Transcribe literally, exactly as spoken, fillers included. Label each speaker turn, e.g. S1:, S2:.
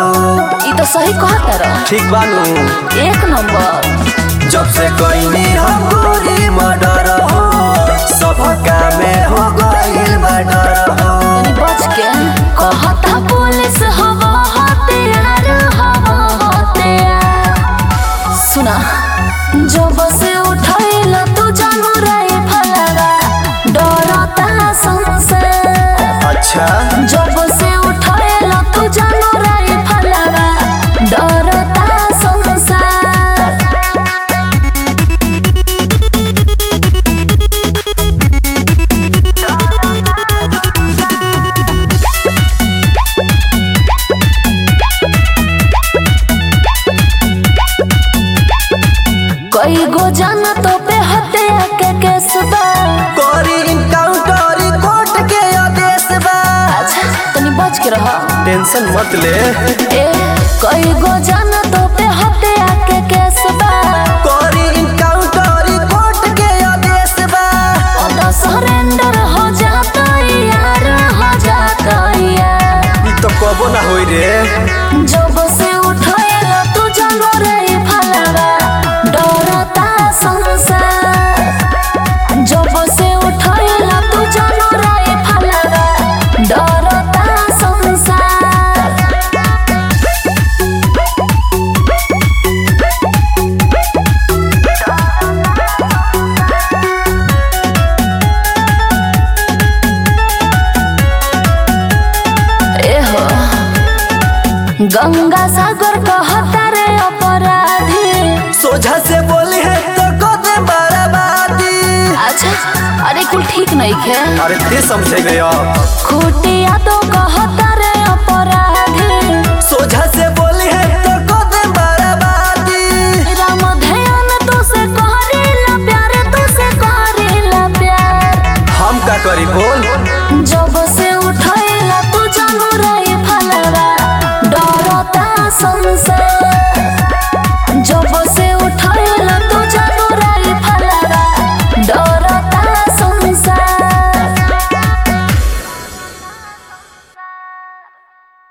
S1: हो।
S2: ई तो सही कहता रहा।
S1: ठीक बानू
S2: एक नंबर।
S1: जब से कोई हम गोरी मर्डर हो सबका में हो गइल मर्डर हो।
S2: तनी बच के कहता पुलिस हवा हथियार हवा हथियार। सुना जब से उठाइल तू जानू रे फलवा डरता संसार।
S1: अच्छा
S2: जब से उठाइल तू जानू रे फलवा डरता संसार। कई गो जाना तो पे हत्या के केस बा।
S1: कोरी इनकाउंटर कोर्ट के आदेश बा।
S2: अच्छा तनी बच के रह।
S1: टेंशन मत ले
S2: ए कई गो जाना तो पे हत्या के केस बा।
S1: कोरी इनकाउंटर कोर्ट के आदेश बा।
S2: तो सरेंडर हो जाता यार हो जाता यार।
S1: ई तो कबो ना होई रे।
S2: जब से उठाइल तू जानो रे फलवा डरता संसार। जब से उठाइल तू जानो रे फलवा डरता संसार। एहो गंगा सागर कहता रे अपराधी।
S1: सोझा से बोली है तो कदे बर्बादी।
S2: अच्छा अरे कुल ठीक नहीं खे।
S1: अरे ते समझे गया
S2: खुटिया तो कहता